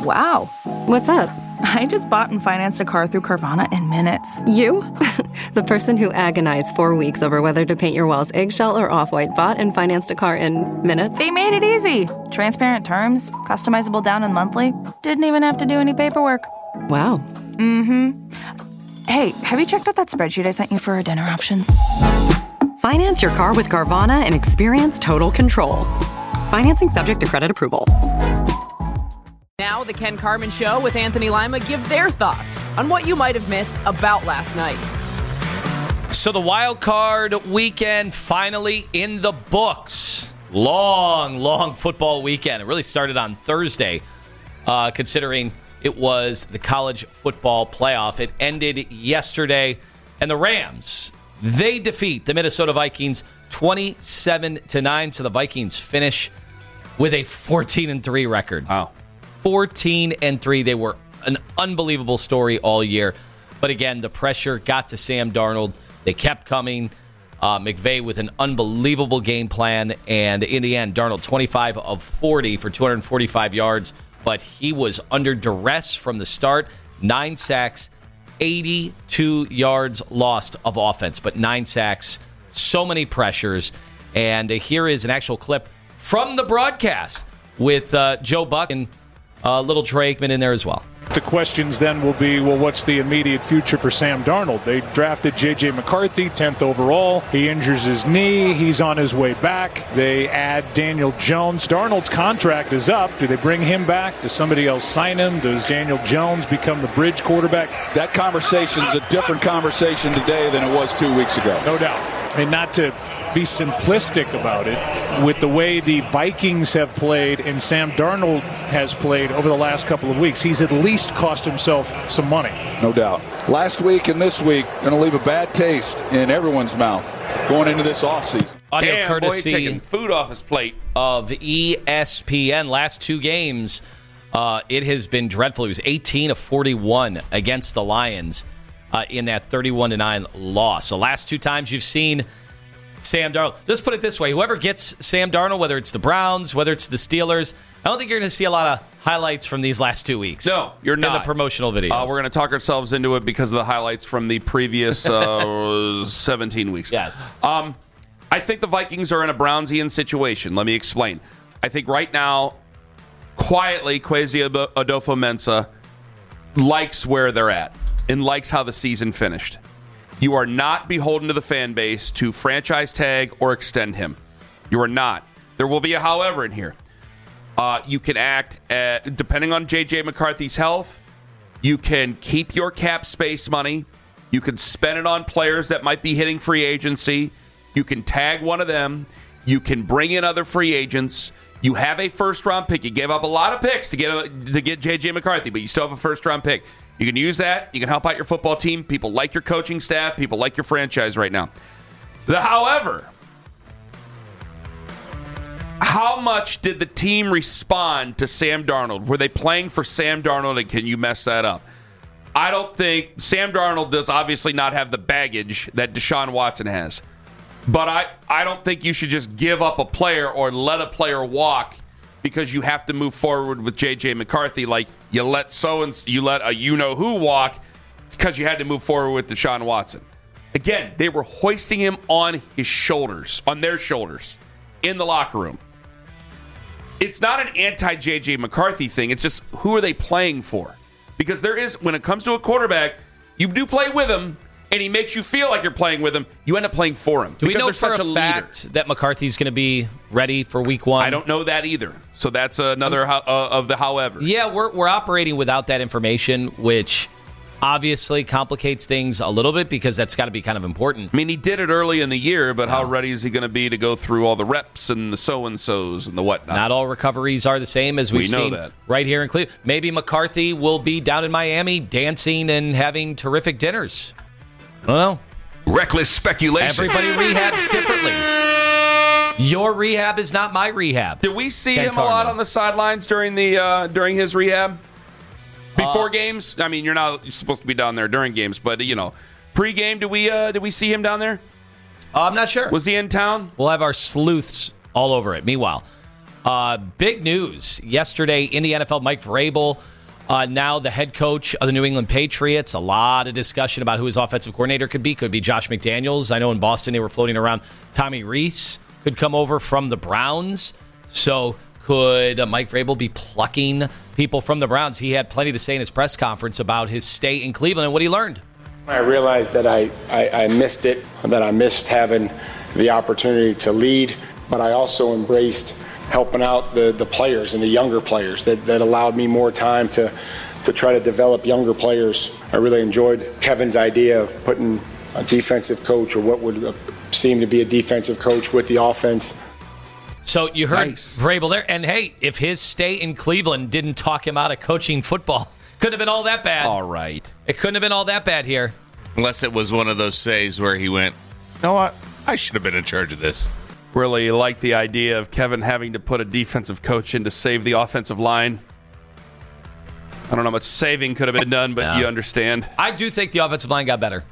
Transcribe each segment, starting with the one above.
Wow. What's up? I just bought and financed a car through Carvana in minutes. You? The person who agonized 4 weeks over whether to paint your walls eggshell or off-white bought and financed a car in minutes? They made it easy. Transparent terms, customizable down and monthly. Didn't even have to do any paperwork. Wow. Mm-hmm. Hey, have you checked out that spreadsheet I sent you for our dinner options? Finance your car with Carvana and experience total control. Financing subject to credit approval. Now, the Ken Carman Show with Anthony Lima give their thoughts on what you might have missed about last night. So the wild card weekend finally in the books. Long football weekend. It really started on Thursday, considering it was the college football playoff. It ended yesterday, and the Rams, they defeat the Minnesota Vikings 27-9. So the Vikings finish with a 14-3 record. Wow. 14-3. They were an unbelievable story all year. But again, the pressure got to Sam Darnold. They kept coming. McVay with an unbelievable game plan. And in the end, Darnold 25 of 40 for 245 yards. But he was under duress from the start. 9 sacks, 82 yards lost of offense. But 9 sacks, so many pressures. And here is an actual clip from the broadcast with Joe Buck and little Trey Aikman in there as well. The questions then will be, well, what's the immediate future for Sam Darnold? They drafted J.J. McCarthy, 10th overall. He injures his knee. He's on his way back. They add Daniel Jones. Darnold's contract is up. Do they bring him back? Does somebody else sign him? Does Daniel Jones become the bridge quarterback? That conversation's a different conversation today than it was 2 weeks ago. No doubt. And not to be simplistic about it, with the way the Vikings have played and Sam Darnold has played over the last couple of weeks, he's at least cost himself some money. No doubt. Last week and this week going to leave a bad taste in everyone's mouth going into this offseason. Audio Damn, courtesy boy, taking food off his plate. Of ESPN. Last 2 games, it has been dreadful. He was 18 of 41 against the Lions in that 31-9 loss. The last 2 times you've seen Sam Darnold. Just put it this way. Whoever gets Sam Darnold, whether it's the Browns, whether it's the Steelers, I don't think you're going to see a lot of highlights from these last 2 weeks. No, you're not. In the promotional videos. We're going to talk ourselves into it because of the highlights from the previous 17 weeks. Yes. I think the Vikings are in a Brownsian situation. Let me explain. I think right now, quietly, Kwesi Adofo-Mensah likes where they're at and likes how the season finished. You are not beholden to the fan base to franchise tag or extend him. You are not. There will be a however in here. You can act, depending on J.J. McCarthy's health, you can keep your cap space money. You can spend it on players that might be hitting free agency. You can tag one of them. You can bring in other free agents. You have a first-round pick. You gave up a lot of picks to get J.J. McCarthy, but you still have a first-round pick. You can use that. You can help out your football team. People like your coaching staff. People like your franchise right now. However, how much did the team respond to Sam Darnold? Were they playing for Sam Darnold, and can you mess that up? I don't think Sam Darnold does obviously not have the baggage that Deshaun Watson has. But I don't think you should just give up a player or let a player walk because you have to move forward with J.J. McCarthy, like you let a you-know-who walk because you had to move forward with Deshaun Watson. Again, they were hoisting him on their shoulders, in the locker room. It's not an anti-J.J. McCarthy thing. It's just, who are they playing for? Because there is, when it comes to a quarterback, you do play with him, and he makes you feel like you're playing with him, you end up playing for him. Do we know for a fact that McCarthy's going to be ready for week 1? I don't know that either. So that's another of the however. Yeah, we're operating without that information, which obviously complicates things a little bit because that's got to be kind of important. I mean, he did it early in the year, but how ready is he going to be to go through all the reps and the so-and-sos and the whatnot? Not all recoveries are the same as we've seen right here in Cleveland. Maybe McCarthy will be down in Miami dancing and having terrific dinners. I don't know. Reckless speculation. Everybody rehabs differently. Your rehab is not my rehab. Did we see him a lot on the sidelines during his rehab? Before games? I mean, you're supposed to be down there during games, but pre-game, did we see him down there? I'm not sure. Was he in town? We'll have our sleuths all over it. Meanwhile, Big news yesterday in the NFL. Mike Vrabel, now the head coach of the New England Patriots. A lot of discussion about who his offensive coordinator could be. Could be Josh McDaniels. I know in Boston they were floating around Tommy Rees could come over from the Browns. So could Mike Vrabel be plucking people from the Browns? He had plenty to say in his press conference about his stay in Cleveland and what he learned. I realized that I missed it, that I missed having the opportunity to lead, but I also embraced helping out the players and the younger players that allowed me more time to try to develop younger players. I really enjoyed Kevin's idea of putting a defensive coach or what would seem to be a defensive coach with the offense. So you heard Vrabel there. And, hey, if his stay in Cleveland didn't talk him out of coaching football, couldn't have been all that bad. All right. It couldn't have been all that bad here. Unless it was one of those says where he went, you know what? I should have been in charge of this. Really like the idea of Kevin having to put a defensive coach in to save the offensive line. I don't know how much saving could have been done, but you understand. I do think the offensive line got better.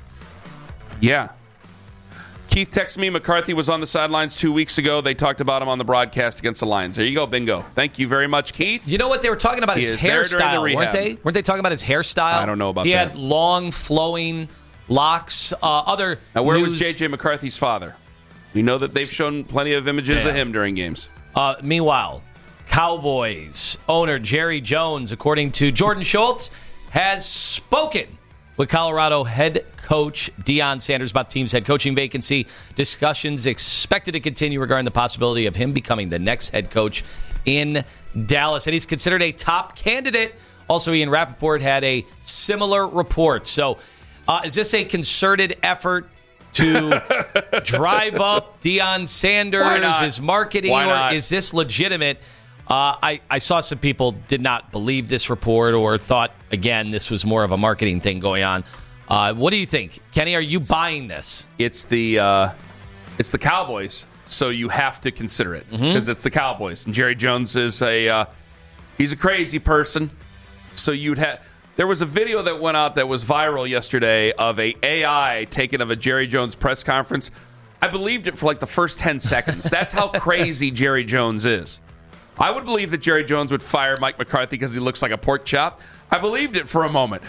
Yeah. Keith texted me McCarthy was on the sidelines 2 weeks ago. They talked about him on the broadcast against the Lions. There you go, bingo. Thank you very much, Keith. You know what they were talking about? His hairstyle, weren't they? Weren't they talking about his hairstyle? I don't know about that. He had long, flowing locks. Now, where was J.J. McCarthy's father? We know that they've shown plenty of images of him during games. Meanwhile, Cowboys owner Jerry Jones, according to Jordan Schultz, has spoken with Colorado head coach Deion Sanders about the team's head coaching vacancy. Discussions expected to continue regarding the possibility of him becoming the next head coach in Dallas. And he's considered a top candidate. Also, Ian Rappaport had a similar report. So is this a concerted effort to drive up Deion Sanders, his marketing, or is this legitimate? I saw some people did not believe this report or thought, again, this was more of a marketing thing going on. What do you think? Kenny, are you buying this? It's the Cowboys, so you have to consider it because it's the Cowboys. And Jerry Jones is he's a crazy person. So you'd have... There was a video that went out that was viral yesterday of a AI taken of a Jerry Jones press conference. I believed it for like the first 10 seconds. That's how crazy Jerry Jones is. I would believe that Jerry Jones would fire Mike McCarthy because he looks like a pork chop. I believed it for a moment.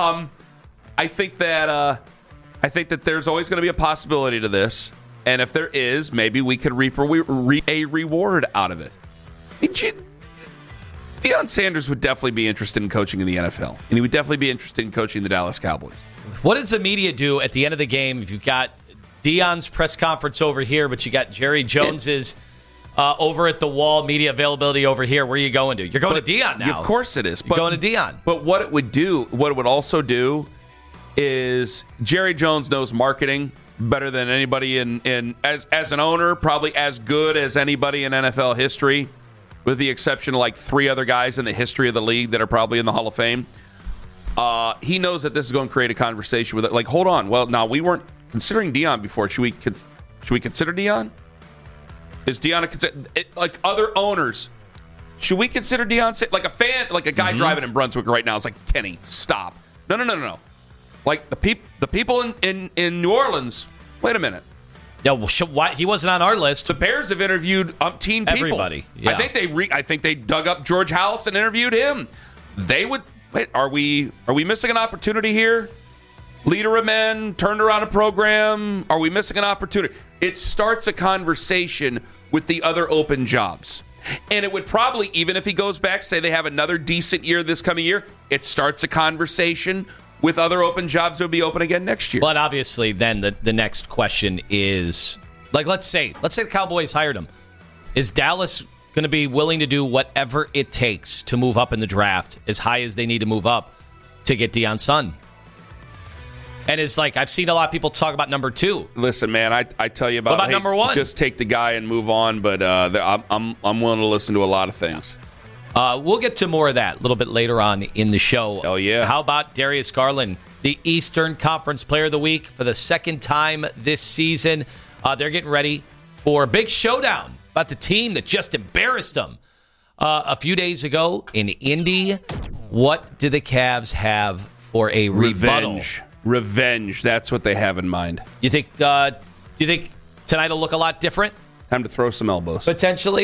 I think that there's always going to be a possibility to this, and if there is, maybe we could reap a reward out of it. Deion Sanders would definitely be interested in coaching in the NFL, and he would definitely be interested in coaching the Dallas Cowboys. What does the media do at the end of the game if you've got Deion's press conference over here, but you got Jerry Jones's over at the wall, media availability over here? Where are you going to? You're going to Deion now. Of course it is. You're going to Deion. But what it would also do is Jerry Jones knows marketing better than anybody as an owner, probably as good as anybody in NFL history, with the exception of like 3 other guys in the history of the league that are probably in the Hall of Fame. He knows that this is going to create a conversation with it. Like, hold on. Well, now we weren't considering Deion before. Should we consider Deion? Is Deion like other owners? Should we consider Deion? Like a fan, like a guy driving in Brunswick right now is like, Kenny, stop. No. Like the people in New Orleans. Wait a minute. Yeah, well, why he wasn't on our list? The Bears have interviewed umpteen people. Everybody. Yeah. I think they dug up George House and interviewed him. They would wait. Are we missing an opportunity here? Leader of men turned around a program. Are we missing an opportunity? It starts a conversation with the other open jobs. And it would probably, even if he goes back, say they have another decent year this coming year, it starts a conversation with other open jobs that will be open again next year. But obviously, then the next question is, like, let's say the Cowboys hired him. Is Dallas going to be willing to do whatever it takes to move up in the draft as high as they need to move up to get Deion's son? And it's like, I've seen a lot of people talk about number 2. Listen, man, I tell you about, what about number 1? Just take the guy and move on. But I'm willing to listen to a lot of things. We'll get to more of that a little bit later on in the show. Oh, yeah. How about Darius Garland, the Eastern Conference Player of the Week for the second time this season? They're getting ready for a big showdown about the team that just embarrassed them a few days ago in Indy. What do the Cavs have for a rebuttal? Revenge. That's what they have in mind. You think? Do you think tonight will look a lot different? Time to throw some elbows. Potentially.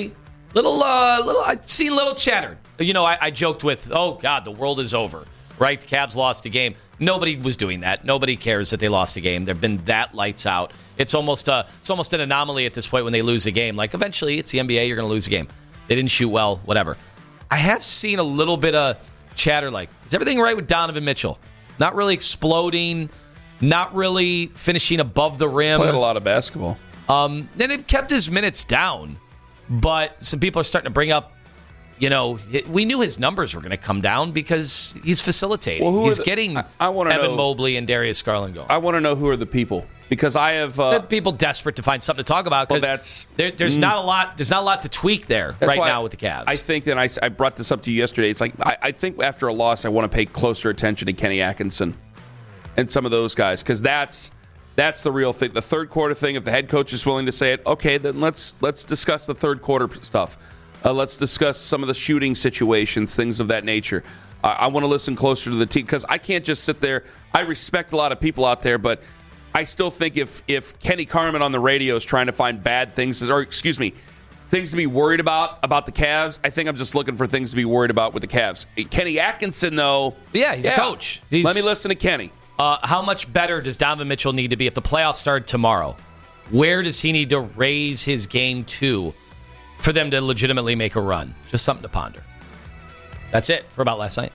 I've seen little chatter. I joked with, oh, God, the world is over, right? The Cavs lost a game. Nobody was doing that. Nobody cares that they lost a game. They've been that lights out. It's almost an anomaly at this point when they lose a game. Like, eventually, it's the NBA. You're going to lose a game. They didn't shoot well, whatever. I have seen a little bit of chatter like, is everything right with Donovan Mitchell? Not really exploding, not really finishing above the rim. He's played a lot of basketball. Then they've kept his minutes down, but some people are starting to bring up, we knew his numbers were going to come down because he's facilitating. Well, he's getting Evan Mobley and Darius Garland going. I want to know who are the people, because I have people desperate to find something to talk about. Because there's not a lot. There's not a lot to tweak there right now with the Cavs. I think that I brought this up to you yesterday. It's like I think after a loss, I want to pay closer attention to Kenny Atkinson and some of those guys, because that's the real thing. The third quarter thing. If the head coach is willing to say it, okay, then let's discuss the third quarter stuff. Let's discuss some of the shooting situations, things of that nature. I want to listen closer to the team, because I can't just sit there. I respect a lot of people out there, but I still think if Kenny Carmen on the radio is trying to find bad things, things to be worried about the Cavs, I think I'm just looking for things to be worried about with the Cavs. Kenny Atkinson, though. Yeah, he's a coach. Let me listen to Kenny. How much better does Donovan Mitchell need to be if the playoffs start tomorrow? Where does he need to raise his game to for them to legitimately make a run? Just something to ponder. That's it for About Last Night.